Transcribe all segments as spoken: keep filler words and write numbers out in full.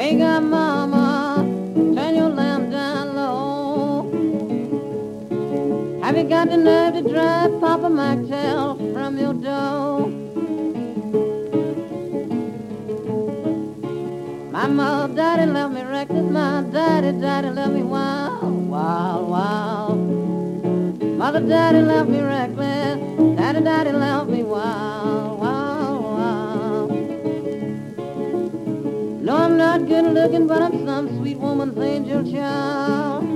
Wake up, mama, turn your lamp down low. Have you got the nerve to drive Papa Martell from your door? My mother, daddy left me reckless. My daddy, daddy left me wild, wild, wild. Mother, daddy left me reckless. Daddy, daddy left me wild, wild, wild. No, I'm not good looking, but I'm some sweet woman's angel child.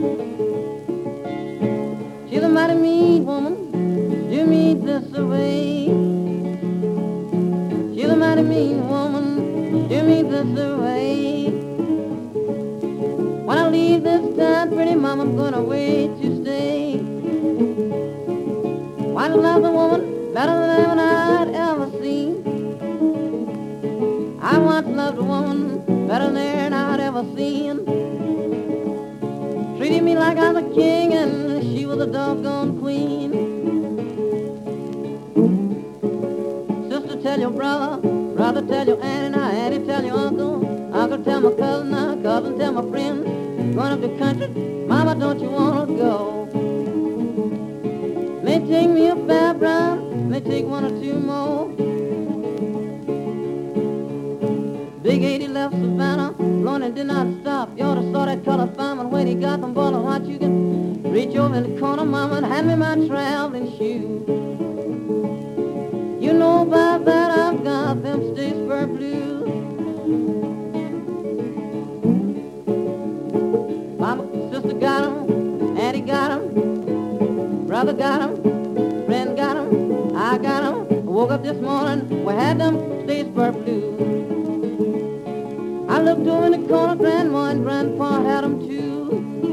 She's a mighty mean woman, do me this away. She's a mighty mean woman, do me this away. When I leave this town, pretty mama, I'm gonna wait to stay. Why to love the woman better than anyone I'd ever seen? I once loved a woman better than I'd ever seen. Treated me like I was a king and she was a doggone queen. Sister, tell your brother, brother, tell your auntie, now auntie, tell your uncle, uncle, tell my cousin, now cousin, tell my friend. Going up the country, mama, don't you wanna go? May take me a fair brown, may take one or two more. Big eighty left Savannah, blowing and did not stop. You oughta saw that colored fireman when he got them bottles hot. You can reach over in the corner, mama, and hand me my traveling shoes. You know about that, I've got them Statesboro blues. Mama, sister got 'em, auntie got 'em, brother got 'em, friend got 'em, I got 'em. I woke up this morning, we had them Statesboro blues. I looked over in the corner, grandma and grandpa had 'em too.